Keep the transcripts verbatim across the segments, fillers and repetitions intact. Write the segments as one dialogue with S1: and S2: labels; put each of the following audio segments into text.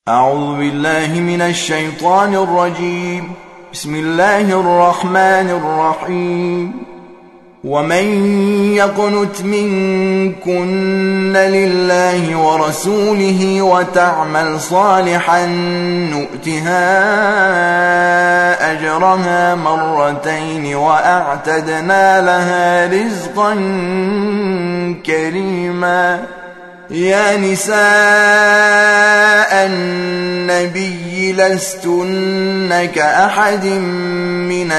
S1: أعوذ بالله من الشيطان الرجيم. بسم الله الرحمن الرحيم. ومن يقنت منكن لله ورسوله وتعمل صالحا نؤتها أجرها مرتين وأعتدنا لها رزقا كريما. يا نساء النبي لستن كأحد من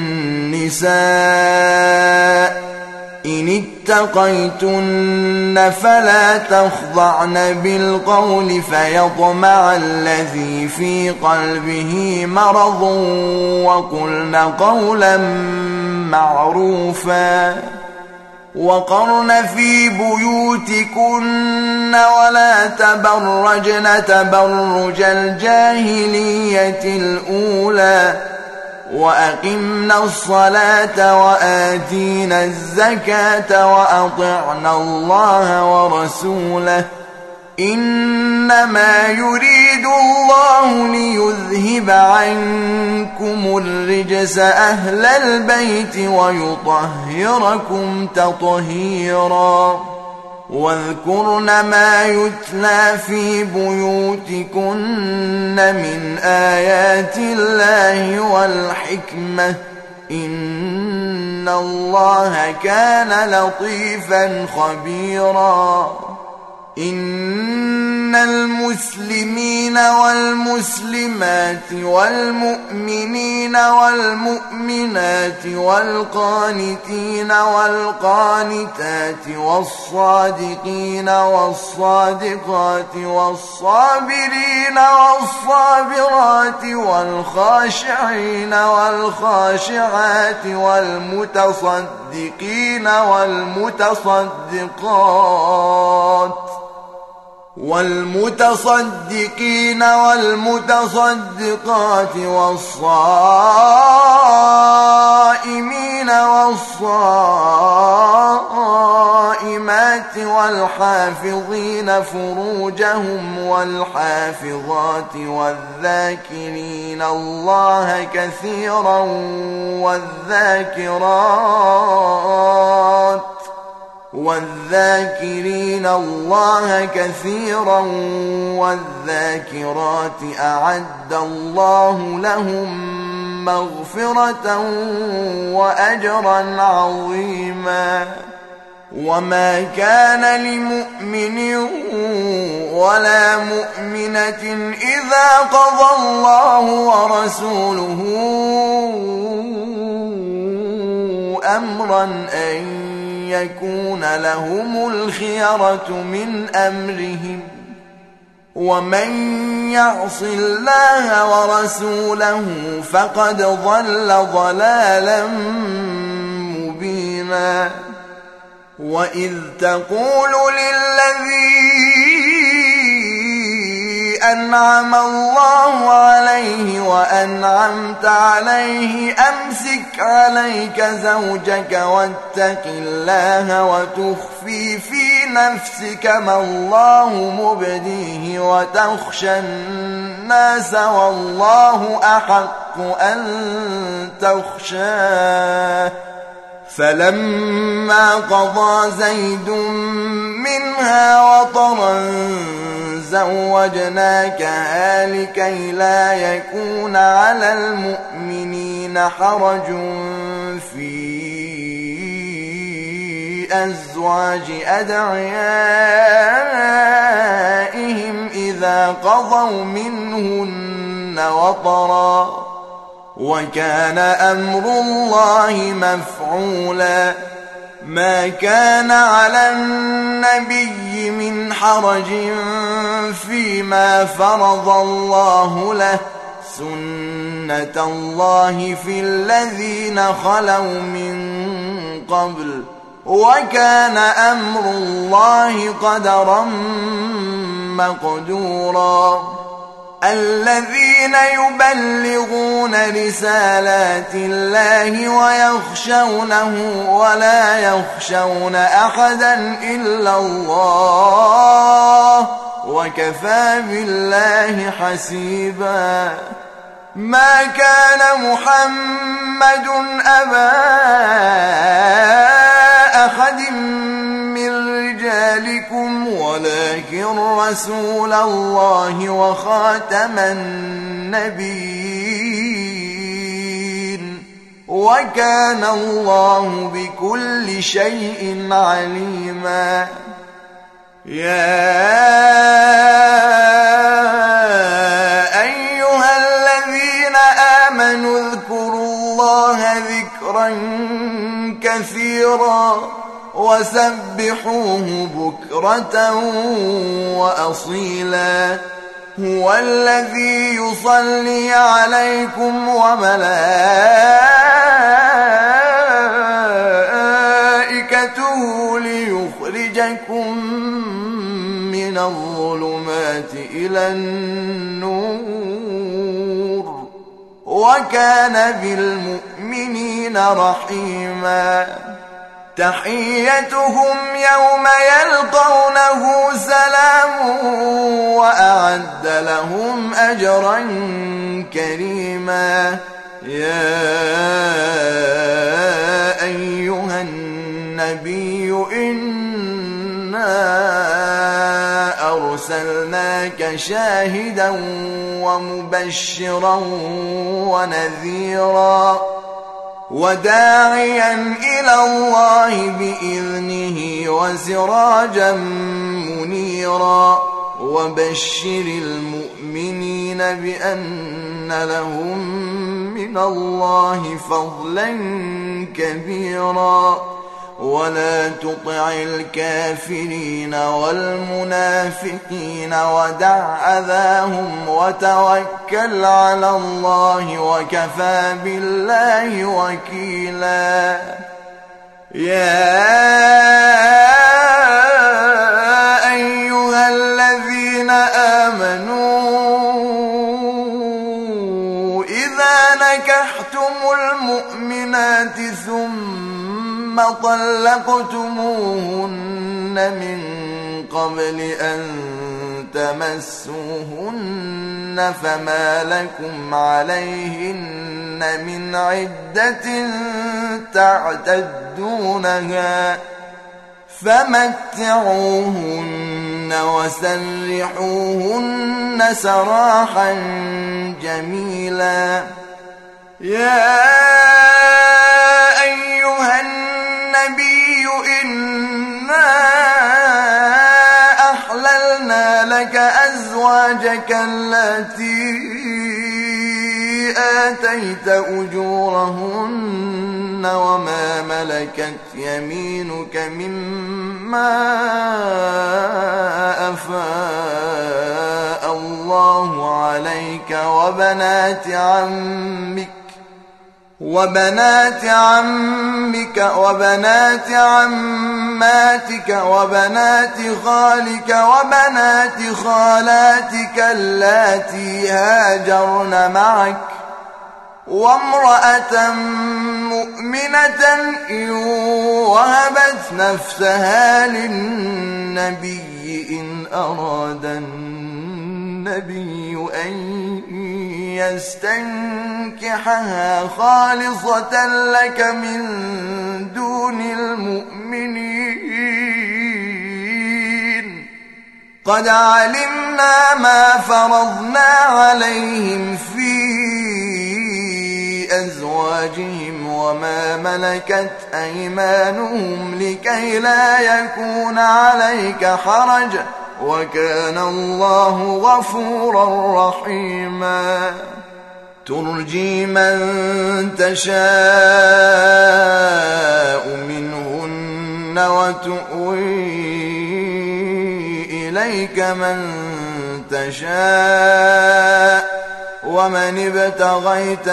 S1: النساء إن اتقيتن فلا تخضعن بالقول فيطمع الذي في قلبه مرض وقلن قولا معروفا. وقرن في بيوتكن ولا تبرجن تبرج الجاهلية الأولى وأقمنا الصلاة وآتينا الزكاة وأطعنا الله ورسوله إنما يريد الله ليذهب عنكم الرجس أهل البيت ويطهركم تطهيرا. واذكرن ما يتلى في بيوتكن من آيات الله والحكمة إن الله كان لطيفا خبيرا. إن المسلمين والمسلمات والمؤمنين والمؤمنات والقانتين والقانتات والصادقين والصادقات والصابرين والصابرات والخاشعين والخاشعات والمتصدقين والمتصدقات والمتصدقين والمتصدقات والصائمين والصائمات والحافظين فروجهم والحافظات والذاكرين الله كثيرا والذاكرات والذاكرين الله كثيرا والذاكرات أعد الله لهم مغفرة وأجرا عظيما. وما كان لمؤمن ولا مؤمنة إذا قضى الله ورسوله أمرا أن يكون لهم الخيرة من أمرهم ومن يعص الله ورسوله فقد ضل ضلالا مبينا. وإذ تقول للذي أنعم الله عليه وأنعمت عليه أمسك عليك زوجك واتق الله وتخفي في نفسك ما الله مبديه وتخشى الناس والله أحق أن تخشاه. فلما قضى زيد منها وطرا زوجناكها لكي لا يكون على المؤمنين حرج في أزواج أدعيائهم إذا قضوا منهن وطرا وكان أمر الله مفعولا. ما كان على النبي من حرج فيما فرض الله له سنة الله في الذين خلوا من قبل وكان أمر الله قدرا مقدورا. الذين يبلغون رسالات الله ويخشونه ولا يخشون أحدا إلا الله وكفى بالله حسيبا. ما كان محمد أبا أحد من رجالكم ولكن رسول الله وخاتم النبيين وكان الله بكل شيء عليما. يا أيها الذين آمنوا اذكروا الله ذكرا كثيرا وسبحوه بكرة وأصيلا. هو الذي يصلي عليكم وملائكته ليخرجكم من الظلمات إلى النور وكان بالمؤمنين رحيما. تحيتهم يوم يلقونه سلام وأعد لهم أجرا كريما. يا أيها النبي إنا أرسلناك شاهدا ومبشرا ونذيرا وداعيا إلى الله بإذنه وسراجا منيرا. وبشر المؤمنين بأن لهم من الله فضلا كبيرا. ولا تطع الكافرين والمنافقين ودع أذاهم وتوكل على الله وكفى بالله وكيلا. يا أيها الذين آمنوا إذا نكحتم المؤمنات ثم طلقتموهن من قبل أن تمسوهن فما لكم عليهن من عدة تعتدونها فمتعوهن وسرحوهن سراحا جميلا. يا أيها النبي إنا أحللنا لك أزواجك التي آتيت أجورهن وما ملكت يمينك مما أفاء الله عليك وبنات عمك وبنات عمك وبنات عماتك وبنات خالك وبنات خالاتك اللاتي هاجرن معك وامرأة مؤمنة إن وهبت نفسها للنبي إن أراد النبي أن يستنكحها خالصة لك من دون المؤمنين. قد علمنا ما فرضنا عليهم في أزواجهم وما ملكت أيمانهم لكي لا يكون عليك حرج وكان الله غفورا رحيما. ترجي من تشاء منهن وتؤوي إليك من تشاء ومن ابتغيت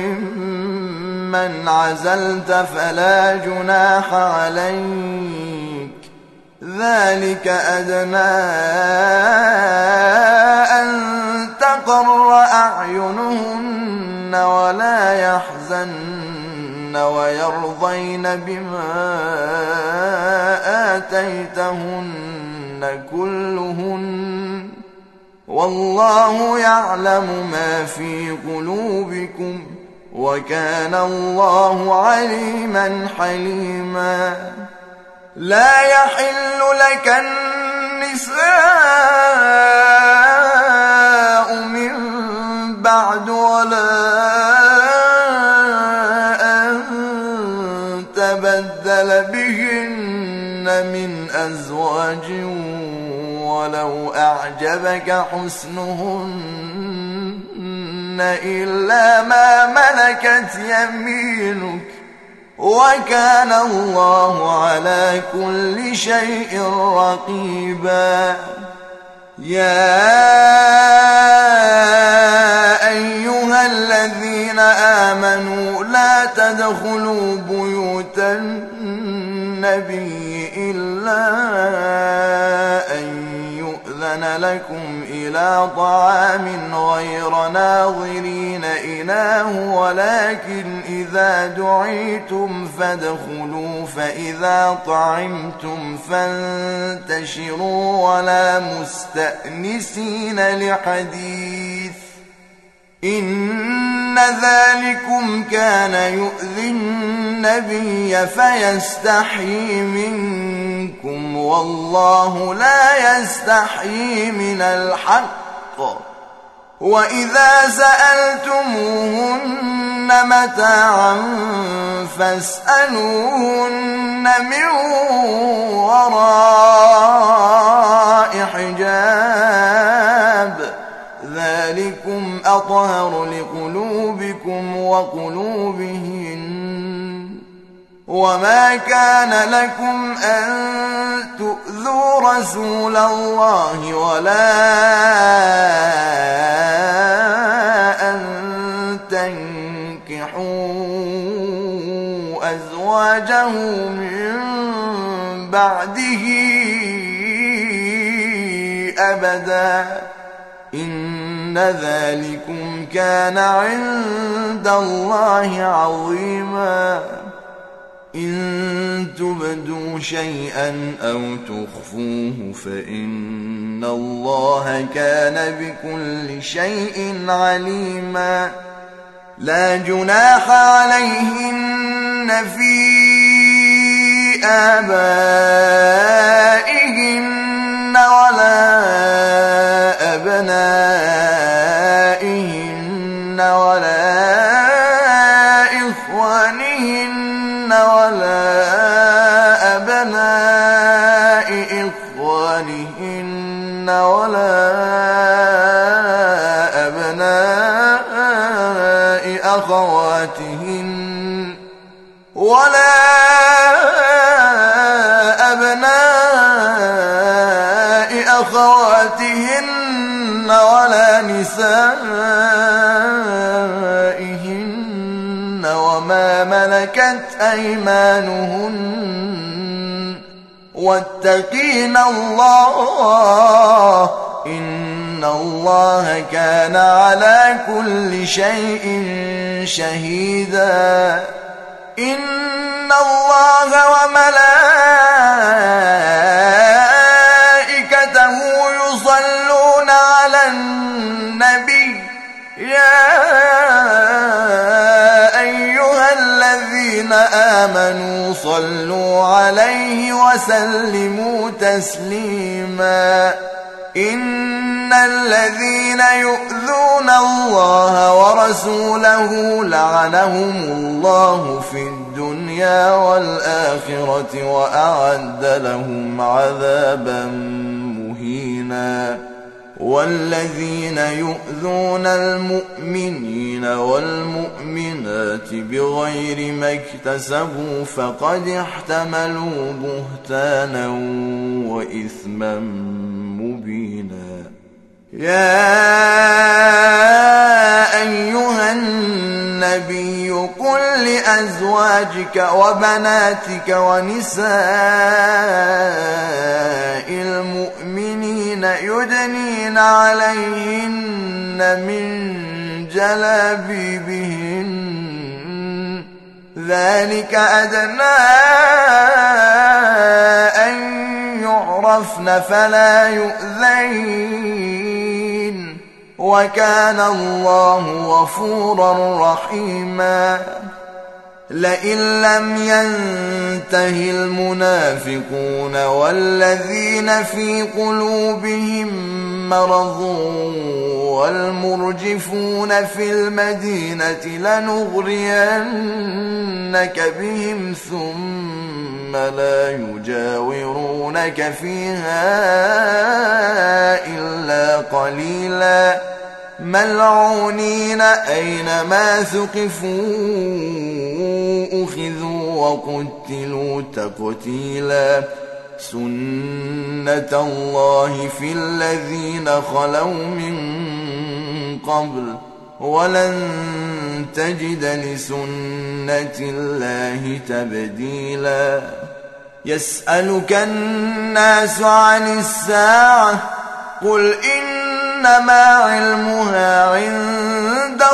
S1: ممن عزلت فلا جناح عليك ذلك أدنى أن تقر أعينهن ولا يحزن ويرضين بما آتيتهن كلهن والله يعلم ما في قلوبكم وكان الله عليما حليما لا يحل لك النساء من بعد ولا أن تبدل بهن من أزواج ولو أعجبك حسنهن إلا ما ملكت يمينك وكان الله على كل شيء رقيبا يا أيها الذين آمنوا لا تدخلوا بيوت النبي إلا أن يؤذن لكم إلى طعام غير ناظرين إناه ولكن إذا دعيتم فادخلوا فإذا طعمتم فانتشروا ولا مستأنسين لحديث إن ذلكم كان يؤذي النبي فيستحيي منكم والله لا يستحيي من الحق وإذا سألتموهن متاعا فاسألوهن من وراء حجاب ذلكم أطهر لقلوبكم وقلوبهن وما كان لكم أن تؤذوا رسول الله ولا أن تنكحوا أزواجه من بعده أبدا إن ذلكم كان عند الله عظيما إن تبدوا شيئا أو تخفوه فإن الله كان بكل شيء عليما لا جناح عليهن في آبائهن ولا أبنائهن ولا إخوانهن ولا أبناء إخوانهن ولا أبناء أخواتهن ولا أبناء أخواتهن ولا نسائهن وما ملكت أيمانهن واتقين الله إن الله كان على كل شيء شهيدا إن الله وملائكته يصلون على النبي يا أيها الذين آمنوا صلوا عليه وسلموا تسليما إن الذين يؤذون الله ورسوله لعنهم الله في الدنيا والآخرة وأعد لهم عذابا مهينا والذين يؤذون المؤمنين والمؤمنات بغير ما اكتسبوا فقد احتملوا بهتانا وإثما مبينا يا أيها النبي قل لأزواجك وبناتك ونساء المؤمنين يدنين عليهن من جلابيبهن ذلك أدنى أن يعرفن فلا يؤذين وكان الله غفورا رحيما لئن لم ينته المنافقون والذين في قلوبهم مرض والمرجفون في المدينة لنغرينك بهم ثم لا يجاورونك فيها إلا قليلا ملعونين أينما ثقفوا أخذوا وقتلوا تقتيلا سنة الله في الذين خلوا من قبل ولن تجد لسنة الله تبديلا يسألك الناس عن الساعة قل إنما علمها عند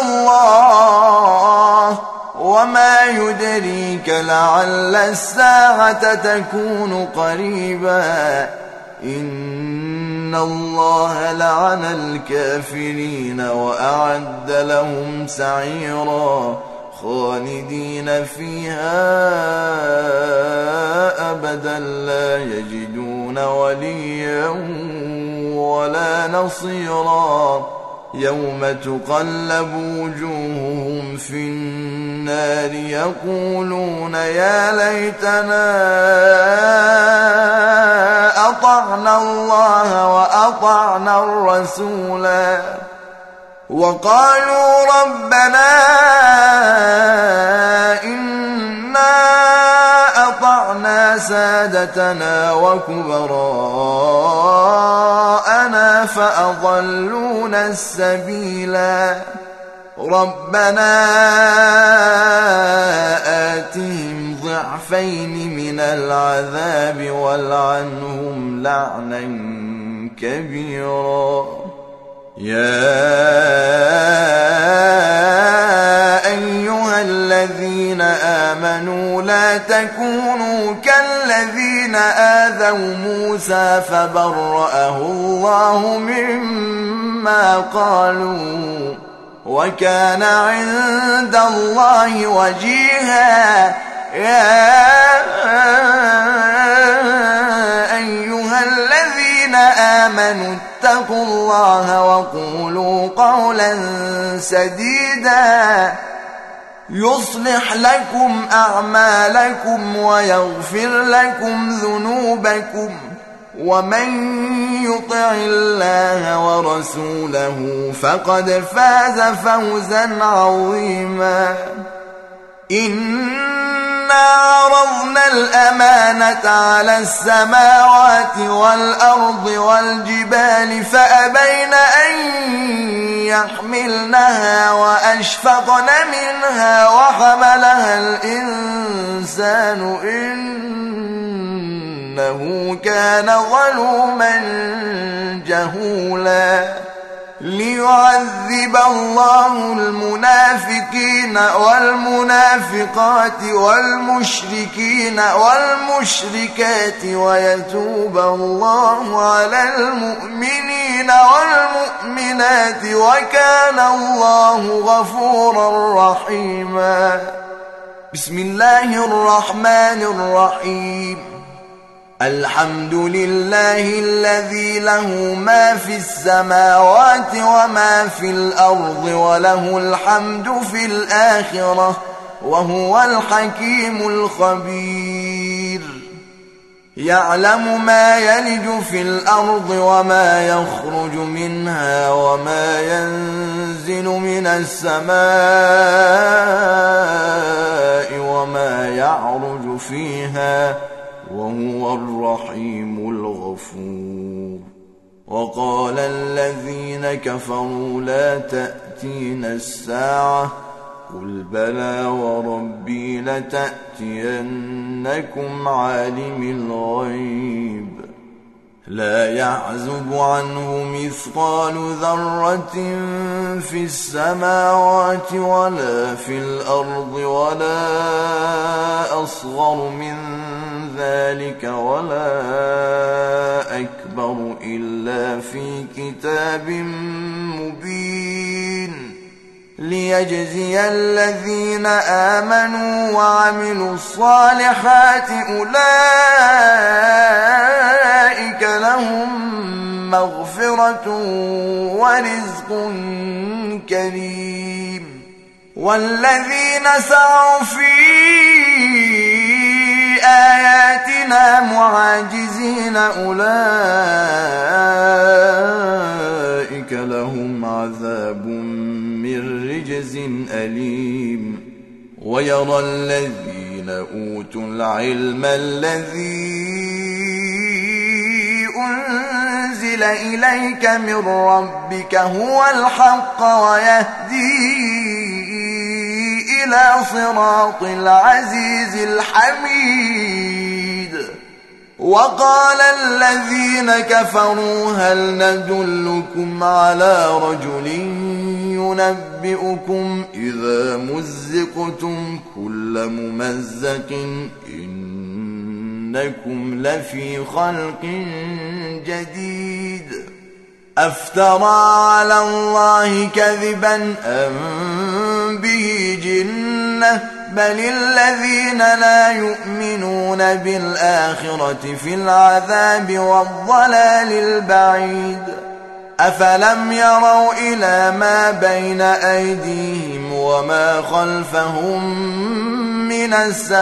S1: الله وما يدريك لعل الساعة تكون قريبا إن الله لعن الكافرين وأعد لهم سعيرا خالدين فيها أبدا لا يجدون وليا ولا نصيرا يوم تقلب وجوههم في النار يقولون يا ليتنا أطعنا الله وأطعنا الرسولا وقالوا ربنا إنا أطعنا سادتنا وكبراءنا فأضلونا السبيلا ربنا آتهم ضعفين من العذاب والعنهم لعنا كبيرا يا أيها الذين آمنوا لا تكونوا كالذين آذوا موسى فبرأه الله مما قالوا وكان عند الله وجيها يا أيها الذين آمنوا اتقوا الله وقولوا قولا سديدا يصلح لكم أعمالكم ويغفر لكم ذنوبكم ومن يطع الله ورسوله فقد فاز فوزا عظيما إنا عرضنا الأمانة على السماوات والأرض والجبال فأبين أن يحملنها وأشفقن منها وحملها الإنسان إنه كان ظلوما جهولا ليعذب الله المنافقين والمنافقات والمشركين والمشركات ويتوب الله على المؤمنين والمؤمنات وكان الله غفورا رحيما بسم الله الرحمن الرحيم الحمد لله الذي له ما في السماوات وما في الأرض وله الحمد في الآخرة وهو الحكيم الخبير يعلم ما يلج في الأرض وما يخرج منها وما ينزل من السماء وما يعرج فيها وهو الرحيم الغفور وقال الذين كفروا لا تأتين الساعة قل بلى وربي لتأتينكم عالم الغيب لا يعزب عنه مثقال ذرة في السماوات ولا في الأرض ولا أصغر من ذلك ولا أكبر أكبر إلا في كتاب مبين ليجزي الذين آمنوا وعملوا الصالحات أولئك لهم مغفرة ورزق كريم والذين سعوا في آياتنا معاجزين أولئك لهم عذاب من رجز أليم ويرى الذين أوتوا العلم الذي أنزل إليك من ربك هو الحق ويهدي إلى صراط العزيز الحميد وقال الذين كفروا هل ندلكم على رجل ينبئكم إذا مزقتم كل ممزق إنكم لفي خلق جديد أفترى على الله كذبا أم به جنة بل الذين لا يؤمنون بالآخرة في العذاب والضلال البعيد أفلم يروا إلى ما بين أيديهم وما خلفهم من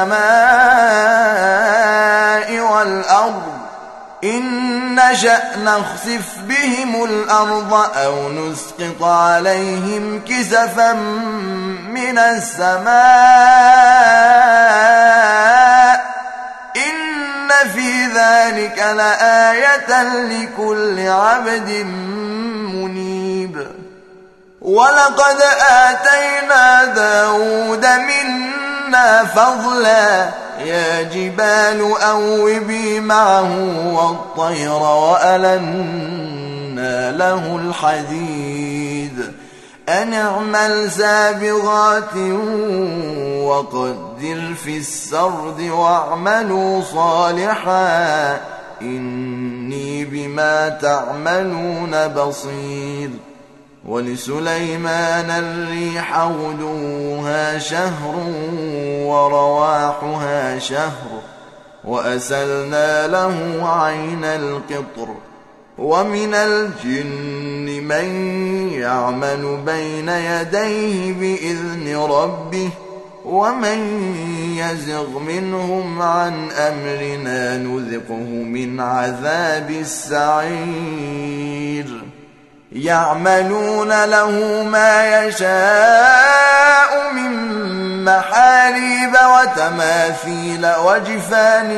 S1: السماء والأرض إن نشأ نخسف بهم الأرض أو نسقط عليهم كسفا من السماء إن في ذلك لآية لكل عبد منيب ولقد آتينا داود منا فضلا يا جبال أوبي معه والطير وألنا له الحديد أن اعمل سابغات وقدر في السرد واعملوا صالحا إني بما تعملون بصير ولسليمان الريح غدوها شهر ورواحها شهر وأسلنا له عين القطر ومن الجن من يعمل بين يديه بإذن ربه ومن يزغ منهم عن أمرنا نذقه من عذاب السعير يعملون له ما يشاء من محاريب وتماثيل وجفان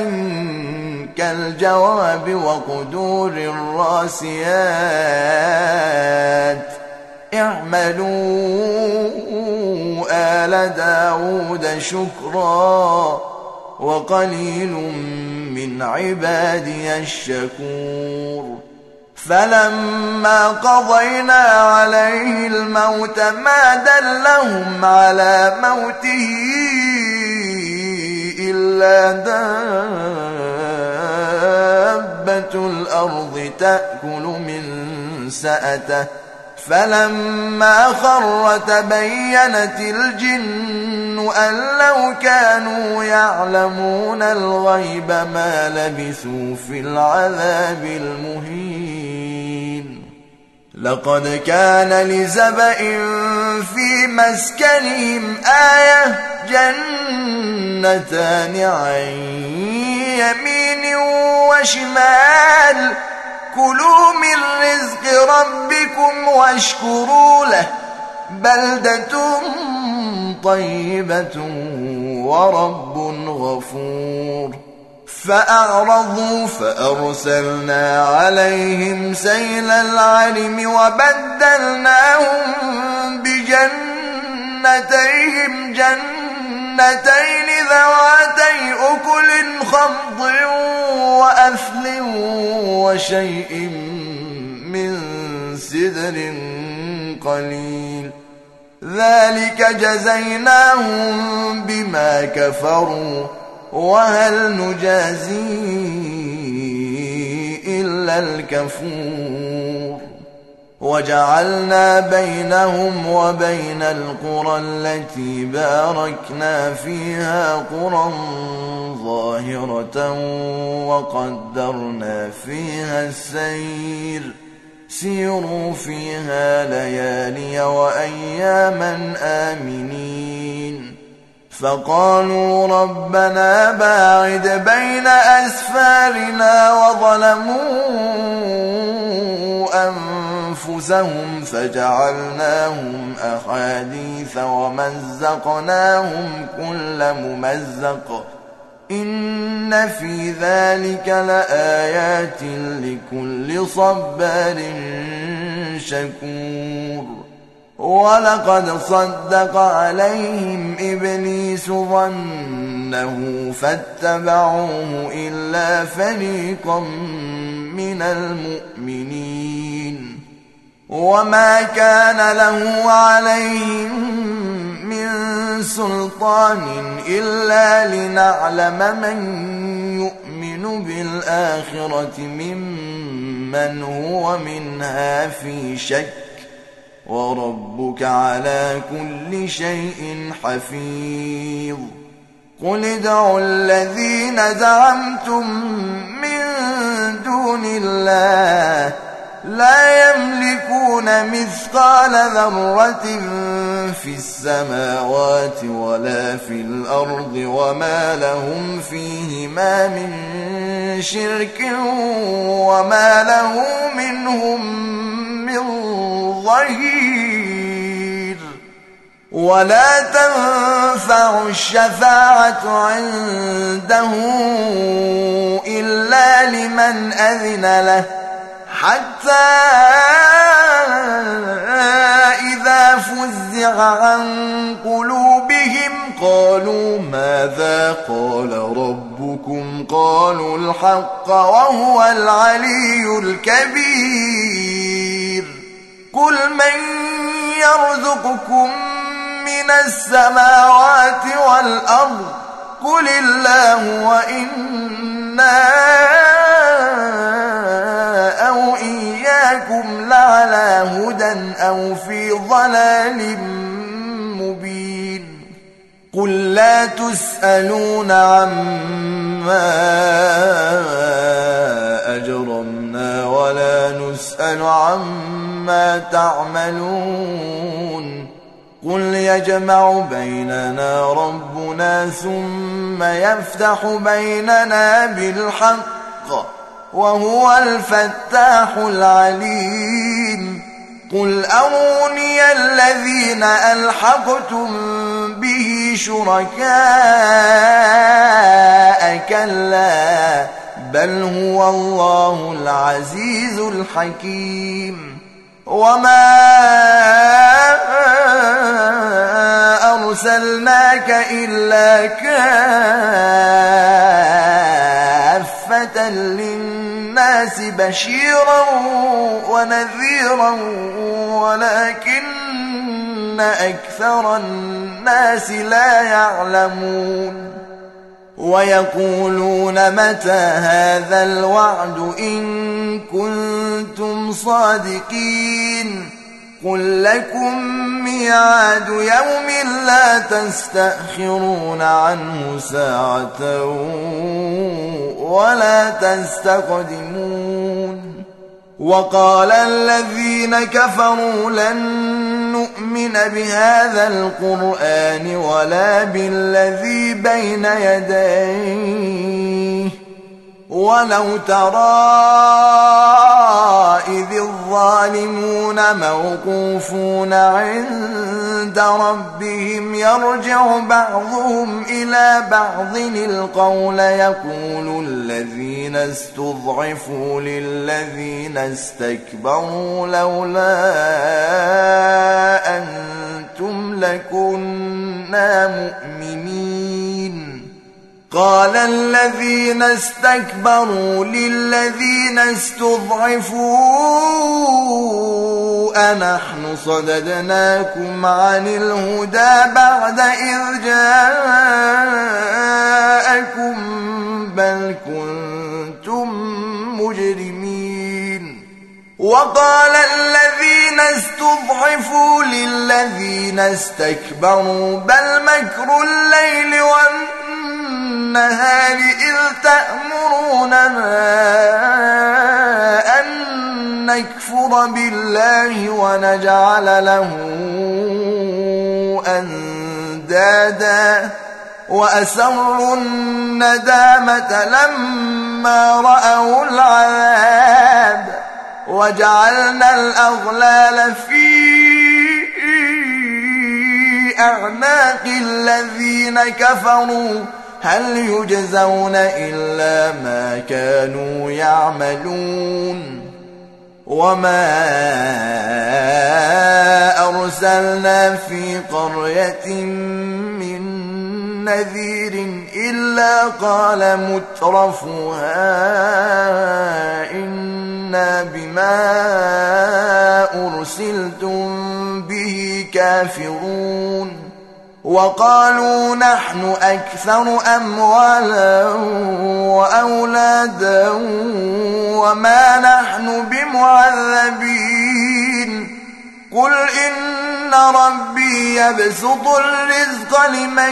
S1: كالجواب وقدور الراسيات اعملوا آل داود شكرا وقليل من عبادي الشكور فلما قضينا عليه الموت ما دلهم على موته إلا دابة الأرض تأكل من سأته فلما خر تبينت الجن أن لو كانوا يعلمون الغيب ما لبثوا في العذاب المهين لقد كان لسبإ في مسكنهم آية جنتان عن يمين وشمال كلوا من رزق ربكم واشكروا له بلدة طيبة ورب غفور فأعرضوا فأرسلنا عليهم سيل العرم وبدلناهم بجنتيهم جنتين ذواتي أكل خمط وأثل وشيء من سدر قليل ذلك جزيناهم بما كفروا وهل نجازي إلا إلا الكفور وجعلنا بينهم وبين القرى التي باركنا فيها قرى ظاهرة وقدرنا فيها السير سيروا فيها ليالي وأياما آمنين فقالوا ربنا باعد بين أسفارنا وظلموا أنفسهم فجعلناهم أحاديث ومزقناهم كل ممزق إن في ذلك لآيات لكل صبار شكور ولقد صدق عليهم إبليس ظنه فاتبعوه إلا فريقا من المؤمنين وما كان له عليهم من سلطان إلا لنعلم من يؤمن بالآخرة ممن هو منها في شك وربك على كل شيء حفيظ قل ادعوا الذين زعمتم من دون الله لا يملكون مثقال ذرة في السماوات ولا في الأرض وما لهم فيهما من شرك وما له منهم من ظهير ولا تنفع الشفاعة عنده إلا لمن أذن له حتى إذا فزع عن قلوبهم قالوا ماذا قال ربكم قالوا الحق وهو العلي الكبير قل من يرزقكم من السماوات والأرض قل الله وإنا أو إياكم لعلى هدى أو في ضلال مبين قل لا تسألون عما أجرمنا ولا نسأل عما تعملون قل يجمع بيننا ربنا ثم يفتح بيننا بالحق وهو الفتاح العليم قل أروني الذين ألحقتم به شركاء كلا بل هو الله العزيز الحكيم وما أرسلناك إلا كافة للناس بشيرا ونذيرا ولكن أكثر الناس لا يعلمون ويقولون متى هذا الوعد إن كنتم صادقين قل لكم ميعاد يوم لا تستأخرون عنه ساعة ولا تستقدمون وقال الذين كفروا لن نؤمن بهذا القرآن ولا بالذي بين يديه ولو ترى إذ الظالمون موقوفون عند ربهم يرجع بعضهم إلى بعض القول يقول الذين استضعفوا للذين استكبروا لولا أنتم لكنا مؤمنين قال الذين استكبروا للذين استضعفوا أنحن صددناكم عن الهدى بعد إذ جاءكم بل كنتم مجرمين وقال الذين استضعفوا للذين استكبروا بل مكر الليل والنهار إذ تأمروننا أن نكفر بالله ونجعل له أندادا وأسروا الندامة لما رأوا العذاب وجعلنا الأغلال في أعناق الذين كفروا هل يجزون إلا ما كانوا يعملون وما أرسلنا في قرية من نذير إلا قال مترفوها إنا بما أرسلتم به كافرون وقالوا نحن أكثر أموالا وأولادا وما نحن بمعذبين قل إن ربي يبسط الرزق لمن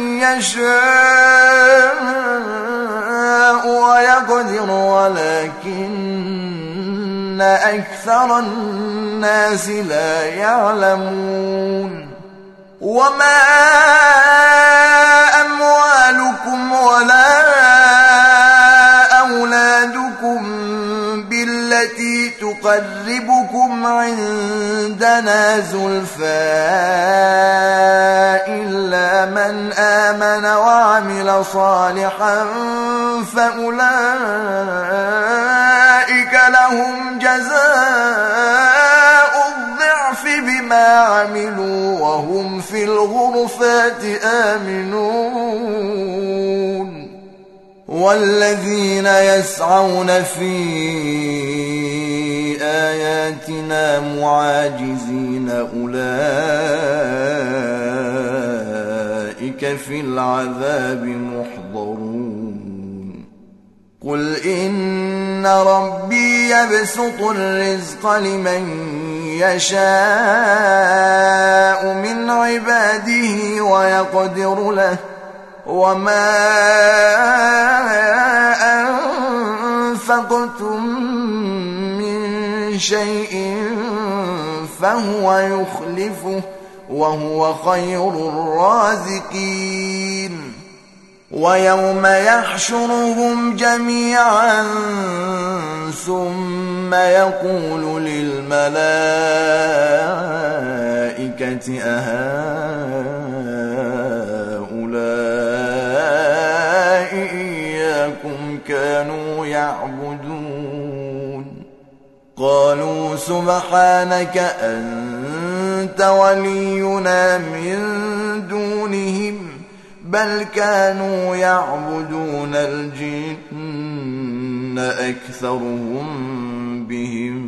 S1: يشاء ويقدر ولكن أكثر الناس لا يعلمون وما أموالكم ولا أولادكم بالتي تقربكم عندنا زلفى إلا من آمن وعمل صالحا فأولئك لهم جزاء الضعف بما عملوا وهم في الغرفات آمنون والذين يسعون في آياتنا معاجزين أولئك في العذاب محضرون قل إن ربي يبسط الرزق لمن يشاء من عباده ويقدر له وما أنفقتم من شيء فهو يخلفه وهو خير الرازقين ويوم يحشرهم جميعا ثم يقول للملائكة أهؤلاء إياكم كانوا يعبدون قالوا سبحانك أنت ولينا من دونهم بل كانوا يعبدون الجن أكثرهم بهم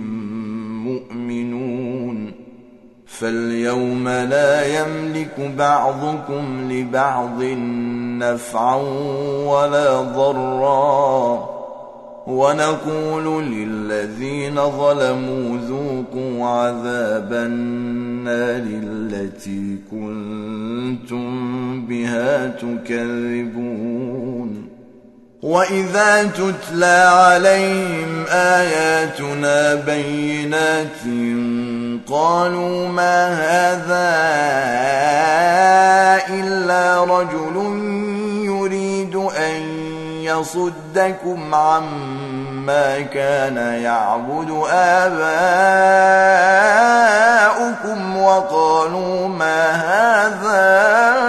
S1: مؤمنون فاليوم لا يملك بعضكم لبعض نفعا ولا ضرا ونقول للذين ظلموا ذوقوا عذاب النار التي كنتم بها تكذبون وإذا تتلى عليهم آياتنا بينات قالوا ما هذا إلا رجل يريد أن يصدكم عما كان يعبد آباؤكم وقالوا ما هذا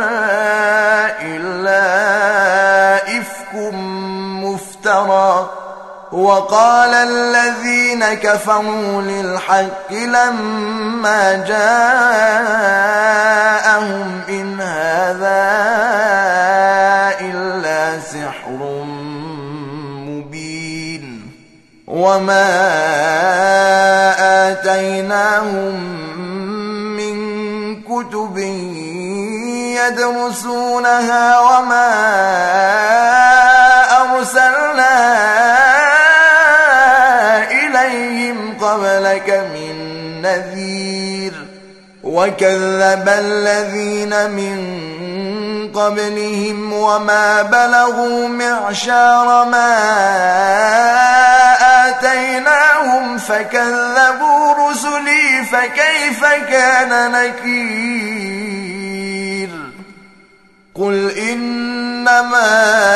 S1: إلا إفك مفترى وقال الذين كفروا للحق لما جاءهم إن هذا إلا سحر مبين وما آتيناهم من كتب يدرسونها وما أرسلنا إليهم قبلك وكذب الذين من قبلهم وما بلغوا معشار ما آتيناهم فكذبوا رسلي فكيف كان نكير قل إنما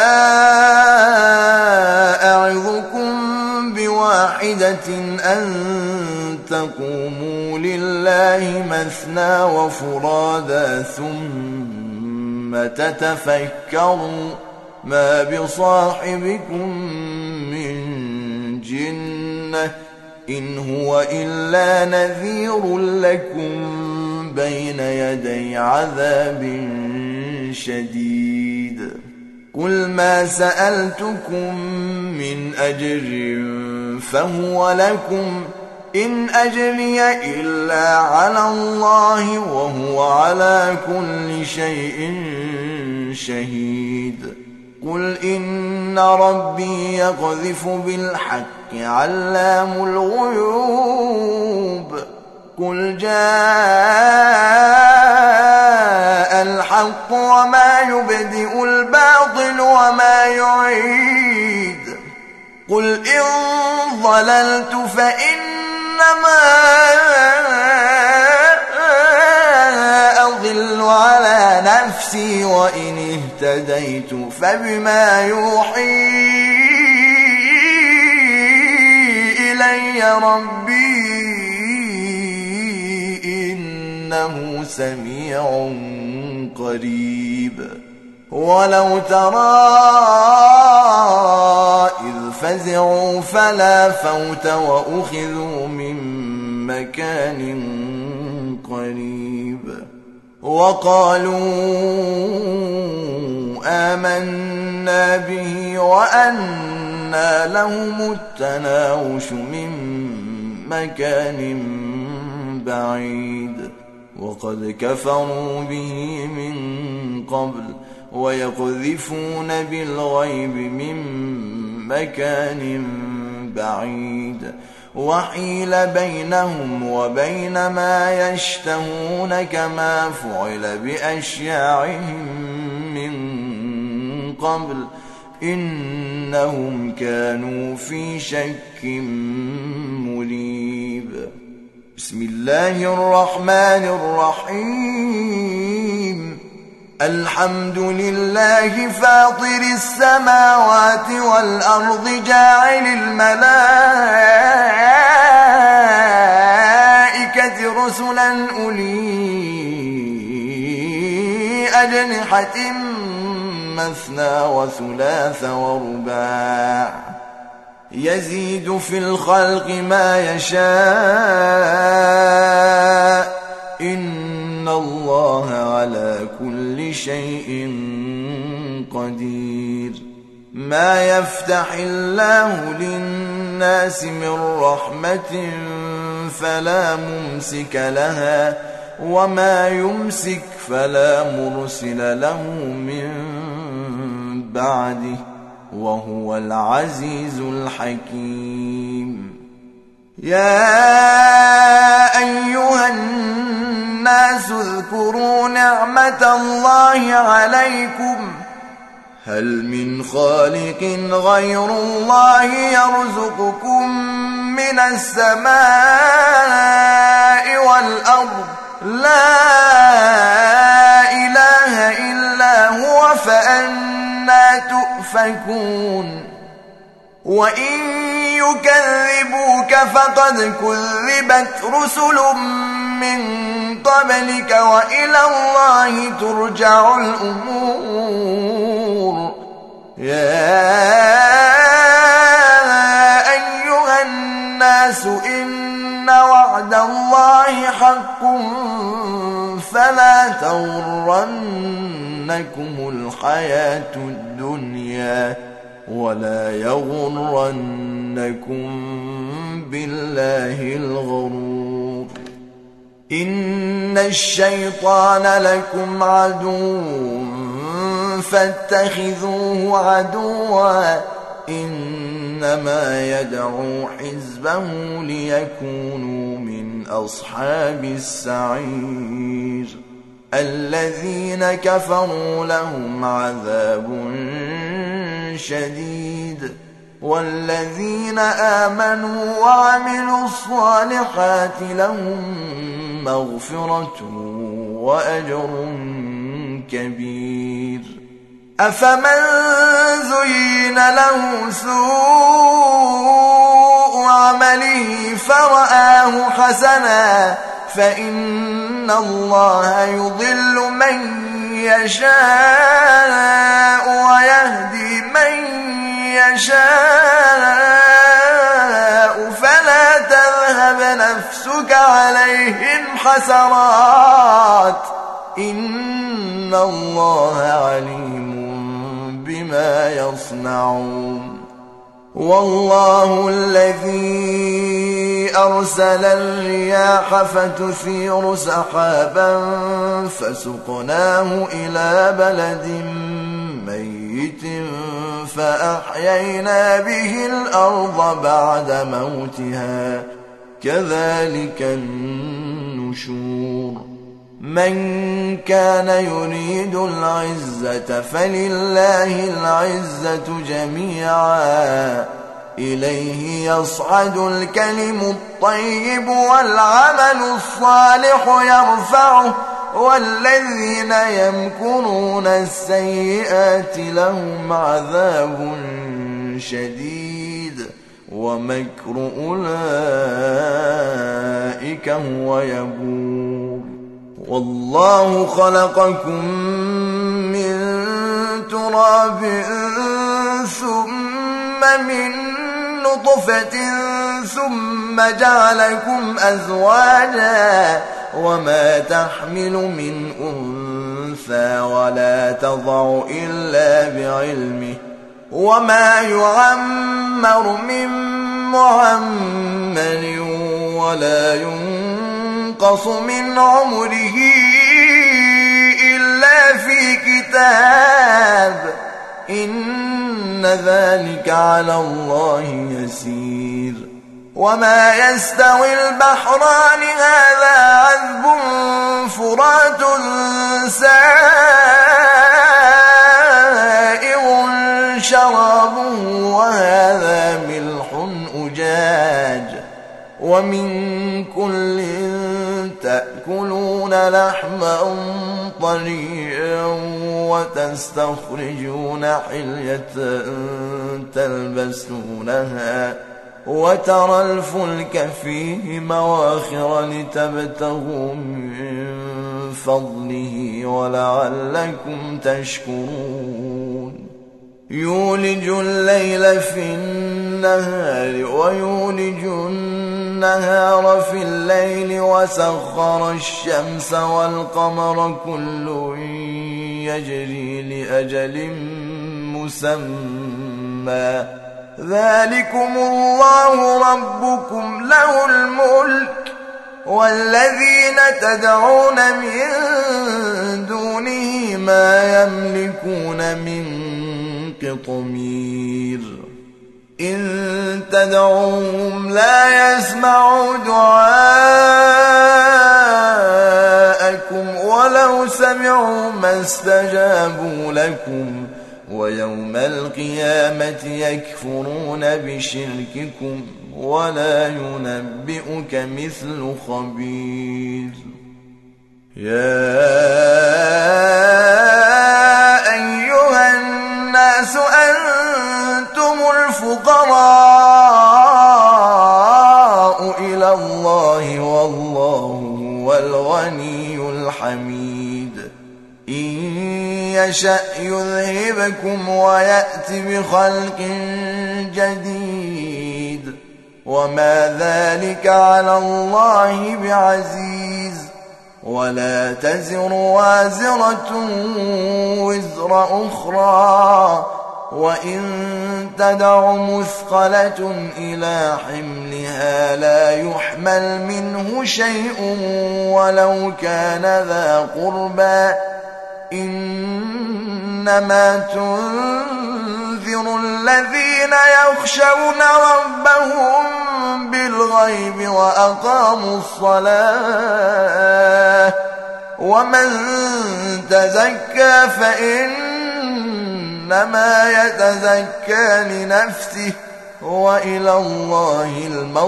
S1: أعظكم بواحدة أن تقوموا لله مثنى وفرادا ثم تتفكروا ما بصاحبكم من جنة إن هو إلا نذير لكم بين يدي عذاب شديد قل ما سألتكم من أجر فهو لكم إن أجري إلا على الله وهو على كل شيء شهيد قل إن ربي يقذف بالحق علام الغيوب قل جاء الحق وما يبدئ الباطل وما يعيد قل إن ضللت فإنما أضل على نفسي وإن اهتديت فبما يوحي إلي ربي إنه سميع قريب ولو ترى إذ فزعوا فلا فوت وأخذوا من مكان قريب وقالوا آمنا به وأنى لهم التناوش من مكان بعيد وقد كفروا به من قبل ويقذفون بالغيب من مكان بعيد وحيل بينهم وبين ما يشتهون كما فعل بأشياعهم من قبل إنهم كانوا في شك مريب بسم الله الرحمن الرحيم الحمد لله فاطر السماوات والأرض جاعل الملائكة رسلا أولي أجنحة مثنى وثلاث ورباع يزيد في الخلق ما يشاء إن الله على كل شيء قدير ما يفتح الله للناس من رحمة فلا ممسك لها وما يمسك فلا مرسل له من بعده وهو العزيز الحكيم يا أيها الناس اذكروا نعمة الله عليكم هل من خالق غير الله يرزقكم من السماء والأرض لا إله إلا هو فأنى تؤفكون وإن يكذبوك فقد كذبت رسل من قبلك وإلى الله ترجع الأمور يا أيها الناس إن وعد الله حق فلا تغرنكم الحياة الدنيا ولا يغرنكم بالله الغرور إن الشيطان لكم عدو فاتخذوه عدوا إنما يدعو حزبه ليكونوا من أصحاب السعير الذين كفروا لهم عذاب شديد والذين آمنوا وعملوا الصالحات لهم مغفرة وأجر كبير. أفمن زين له سوء عمله فرآه حسنا فإن الله يضل من يشاء ويهدي من يشاء فلا تذهب نفسك عليهم حسرات إن الله عليم بما يصنعون. والله الذي أرسل الرياح فتثير سحابا فسقناه إلى بلد ميت فأحيينا به الأرض بعد موتها كذلك النشور. من كان يريد العزة فلله العزة جميعا إليه يصعد الكلم الطيب والعمل الصالح يرفعه والذين يمكرون السيئات لهم عذاب شديد ومكر أولئك هو يبور. والله خلقكم من تراب ثم من نطفة ثم جعلكم أزواجا وما تحمل من أنثى ولا تضع إلا بعلمه وما يعمر من معمر ولا ينقص من عمره إلا في كتاب إن ذلك على الله يسير. وما يستوي البحران هذا عذب فرات سائغ شرابه وهذا ملح أجاج ومن كل تأكلون لحما طريا وتستخرجون حلية تلبسونها وترى الفلك فيه مواخر لتبتغوا من فضله ولعلكم تشكرون. يولج الليل في النهار ويولج النهار في الليل وسخر الشمس والقمر كل يجري لأجل مسمى ذلكم الله ربكم له الملك والذين تدعون من دونه ما يملكون من قطمير. إن تدعوهم لا يسمعوا دعاءكم ولو سمعوا ما استجابوا لكم ويوم القيامة يكفرون بشرككم ولا ينبئك مثل خبير. يا أيها الناس أنتم الفقراء إلى الله والله هو الغني الحميد. إن يشأ يذهبكم ويأت بخلق جديد وما ذلك على الله بعزيز. ولا تزر وازرة وزر أخرى وإن تدع مثقلة إلى حملها لا يحمل منه شيء ولو كان ذا قربى إنما تنذر الذين يخشون ربهم بالغيب وأقاموا الصلاة ومن تزكى فإنما يتزكى لنفسه وإلى الله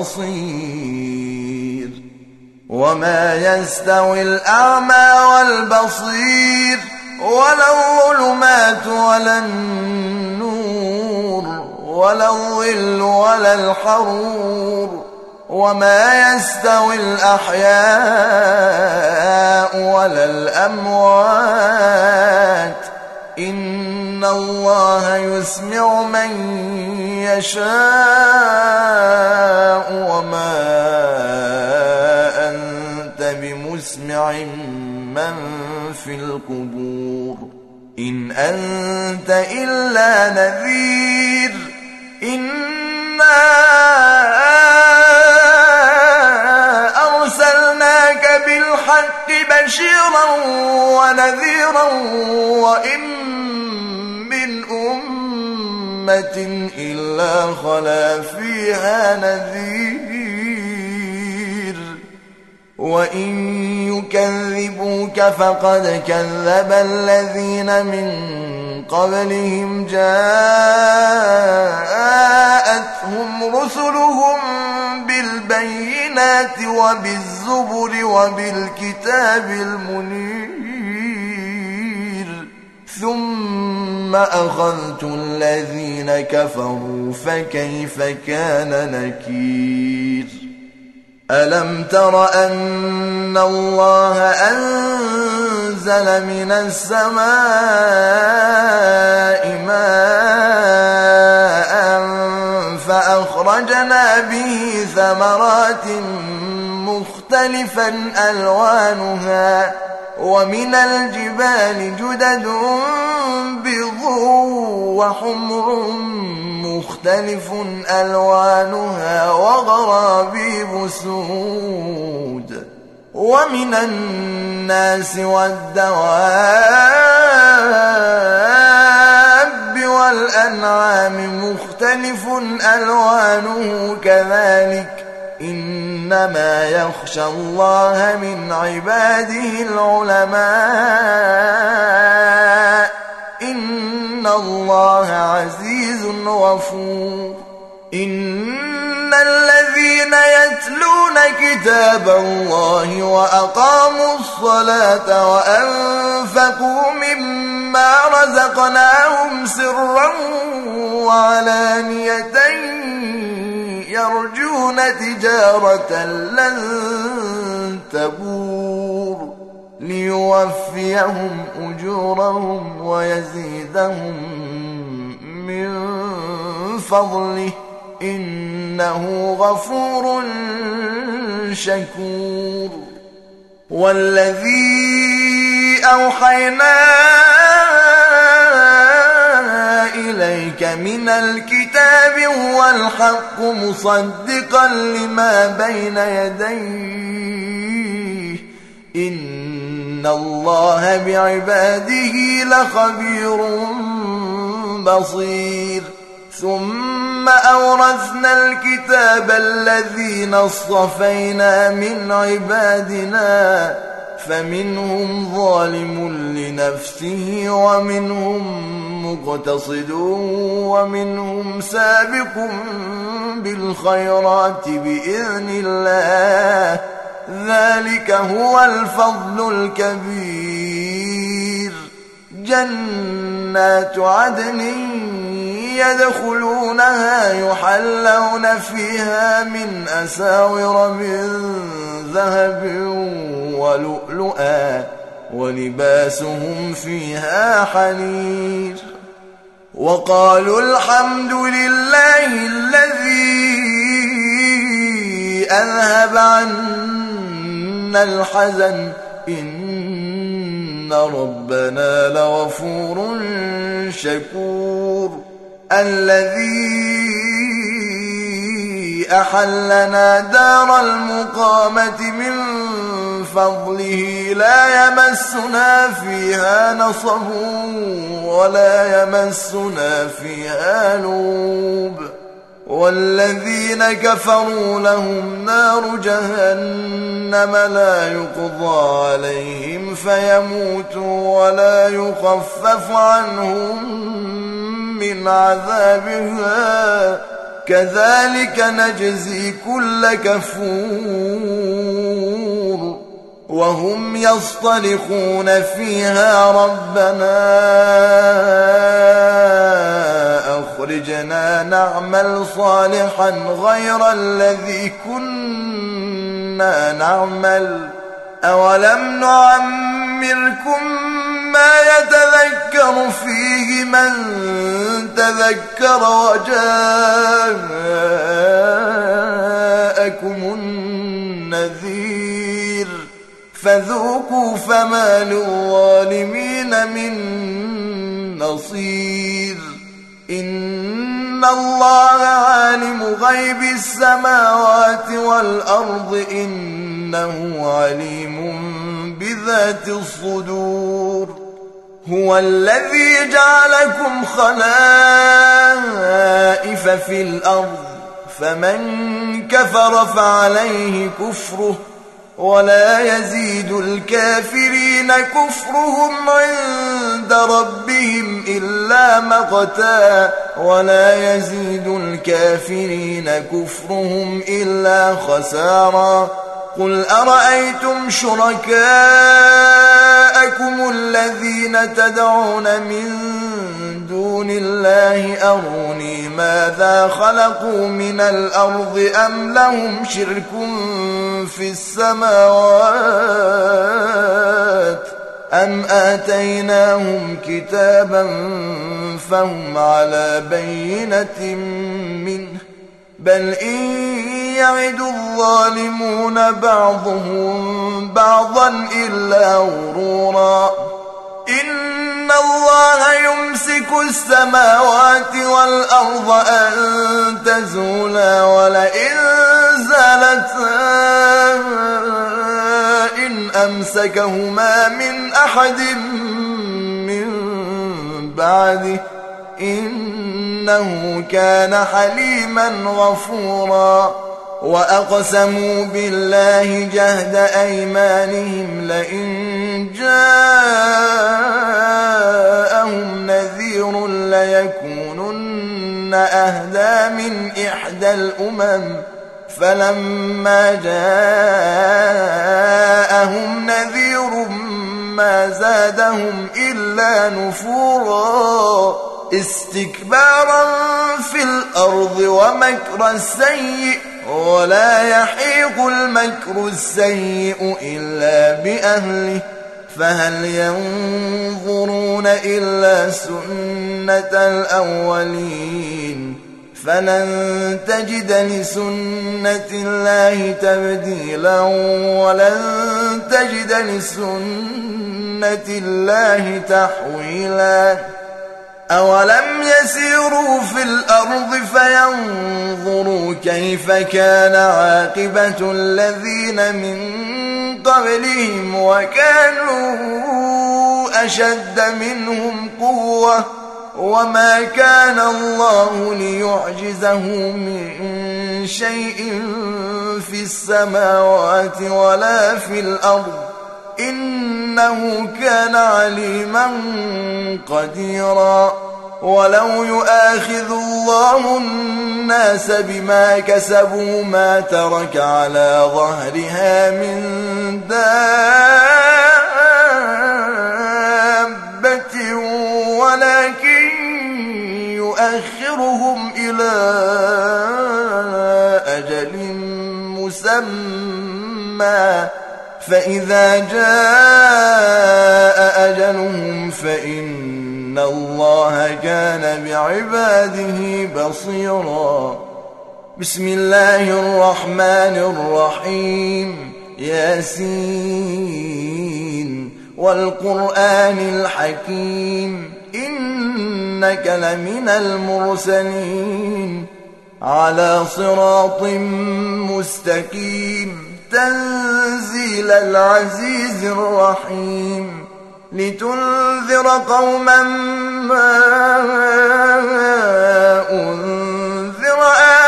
S1: المصير وما يستوي الأعمى والبصير ولا الظلمات ولا النور ولا الظل ولا الحرور وما يستوي الأحياء ولا الأموات إن الله يسمع من يشاء وما أنت بمسمع من في القبور إن أنت إلا نذير إنا أرسلناك بالحق بشيرا ونذيرا وإن من أمة إلا خلا فيها نذير وإن يكذبوك فقد كذب الذين من قبلهم جاءتهم رسلهم بالبينات وبالزبر وبالكتاب المنير ثم أخذت الذين كفروا فكيف كان نكير ألم تر أن الله أنزل من السماء ماء فأخرجنا به ثمرات مختلفا ألوانها ومن الجبال جدد بيض وحمر مختلف ألوانها وغرابيب سود ومن الناس والدواب والأنعام مختلف ألوانه كذلك إنما يخشى الله من عباده العلماء إن الله عزيز غفور إن الذين يتلون كتاب الله وأقاموا الصلاة وأنفقوا مما رزقناهم سرا وعلانية يرجون تجارة لن تبور ليوفيهم أجورهم ويزيدهم من فضله إنه غفور شكور والذي أوحينا إليك من الكتاب هو الحق مصدقا لما بين يديه إن الله بعباده لخبير بصير ثم أورثنا الكتاب الذين اصطفينا من عبادنا فمنهم ظالم لنفسه ومنهم مقتصد ومنهم سابق بالخيرات بإذن الله ذلك هو الفضل الكبير جنات عدن يدخلونها يحلون فيها من أساور من ذهب ولؤلؤا ولباسهم فيها حرير وقالوا الحمد لله الذي أذهب عنا الحزن إن ربنا لغفور شكور الذي أحلنا دار المقامة من فضله لا يمسنا فيها نصب ولا يمسنا فيها لوب والذين كفروا لهم نار جهنم لا يقضى عليهم فيموتوا ولا يخفف عنهم من عذابها كذلك نجزي كل كفور وهم يصطرخون فيها ربنا أخرجنا نعمل صالحا غير الذي كنا نعمل أولم نعمركم ما يتذكر فيه من تذكر وجاءكم النذير فذوقوا فما للظالمين من نصير إن الله عالم غيب السماوات والأرض إنه عليم بذات الصدور هو الذي جعلكم خلائف في الأرض فمن كفر فعليه كفره ولا يزيد الكافرين كفرهم عند ربهم إلا مقتا ولا يزيد الكافرين كفرهم إلا خسارا قل أرأيتم شركاءكم الذين تدعون من دون الله أروني ماذا خلقوا من الأرض أم لهم شرك في السماوات أم آتيناهم كتابا فهم على بينة منه بل إن يعد الظالمون بعضهم بعضا إلا غرورا إن الله يمسك السماوات والأرض أن تزولا ولئن زالتا إن أمسكهما من أحد من بعده إنه كان حليما غفورا وأقسموا بالله جهد أيمانهم لئن جاءهم نذير ليكونن أهدى من إحدى الأمم فلما جاءهم نذير ما زادهم إلا نفورا استكبارا في الأرض ومكر السيء ولا يحيق المكر السيء إلا بأهله فهل ينظرون إلا سنة الأولين فلن تجد لسنة الله تبديلا ولن تجد لسنة الله تحويلا أولم يسيروا في الأرض فينظروا كيف كان عاقبة الذين من قبلهم وكانوا أشد منهم قوة وما كان الله ليعجزه من شيء في السماوات ولا في الأرض إنه كان عليما قديرا ولو يؤاخذ الله الناس بما كسبوا ما ترك على ظهرها من دابة ولكن يؤخرهم إلى أجل مسمى فإذا جاء أجلهم فإن الله كان بعباده بصيرا بسم الله الرحمن الرحيم ياسين والقرآن الحكيم إنك لمن المرسلين على صراط مستقيم تنزيل العزيز الرحيم لتنذر قوما ما أنذر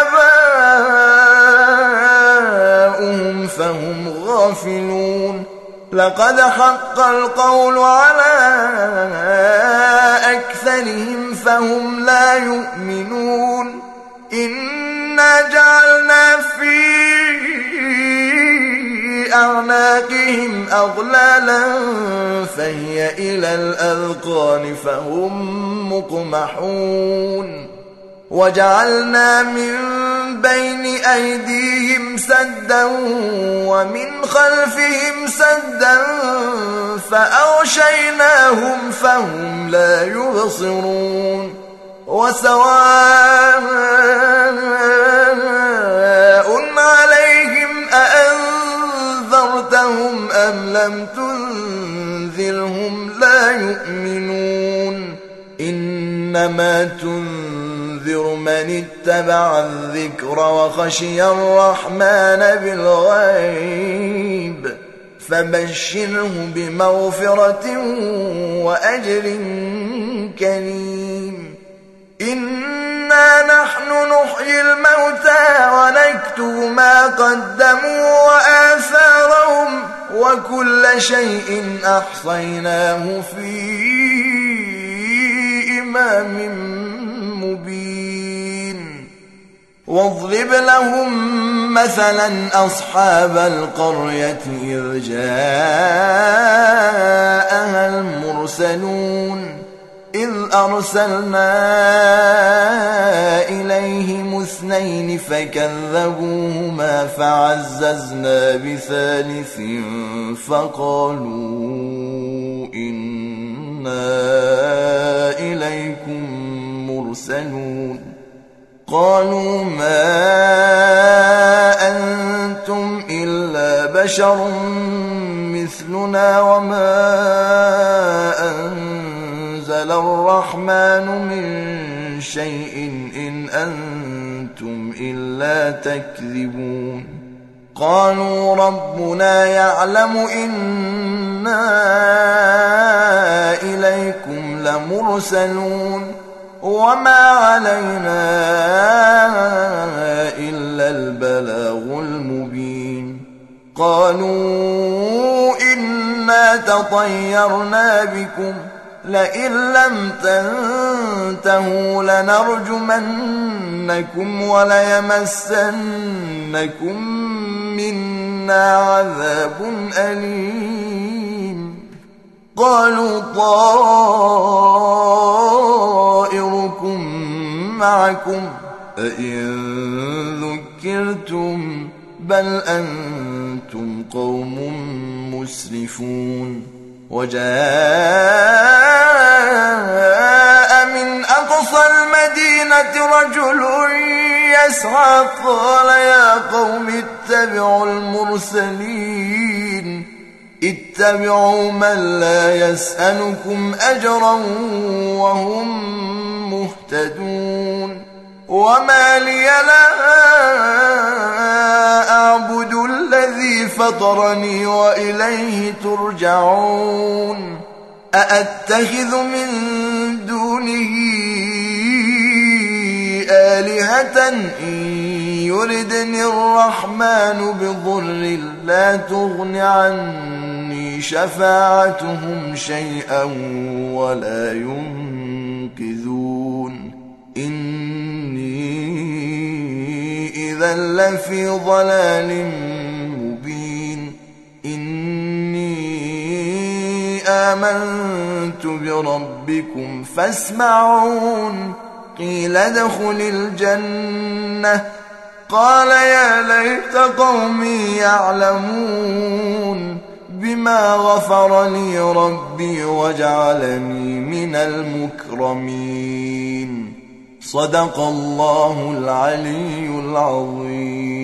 S1: لقد حق القول على أكثرهم فهم لا يؤمنون إنا جعلنا في أعناقهم أغلالا فهي إلى الأذقان فهم مقمحون وجعلنا من بين أيديهم سدا ومن خلفهم سدا فأغشيناهم فهم لا يبصرون وسواء عليهم أأنذرتهم أم لم تنذرهم لا يؤمنون إنما تنذر من اتبع الذكر وخشي الرحمن بالغيب فبشره بمغفرة وأجر كريم إنا نحن نحيي الموتى ونكتب ما قدموا وآثارهم وكل شيء أحصيناه في إمام مبين واضرب لهم مثلا أصحاب القرية إذ جاءها المرسلون إذ أرسلنا إليهم اثنين فكذبوهما فعززنا بثالث فقالوا إنا إليكم مرسلون قالوا ما أنتم إلا بشر مثلنا وما أنزل الرحمن من شيء إن أنتم إلا تكذبون قالوا ربنا يعلم إنا إليكم لمرسلون وما علينا إلا البلاغ المبين قالوا إنا تطيرنا بكم لئن لم تنتهوا لنرجمنكم وليمسنكم منا عذاب أليم قالوا طائركم معكم أئن ذكرتم بل أنتم قوم مسرفون وجاء من أقصى المدينة رجل يسعى قال يا قوم اتبعوا المرسلين اتبعوا من لا يسألكم أجرا وهم مهتدون وما لي لا أعبد الذي فطرني وإليه ترجعون أأتخذ من دونه آلهة إن يردني الرحمن بضر لا تغن عني شفاعتهم شيئا ولا ينقذون إني إذا لفي ضلال مبين إني آمنت بربكم فاسمعون قيل ادخل الجنة قال يا ليت قومي يعلمون بما غفر لي ربي وجعلني من المكرمين صدق الله العلي العظيم.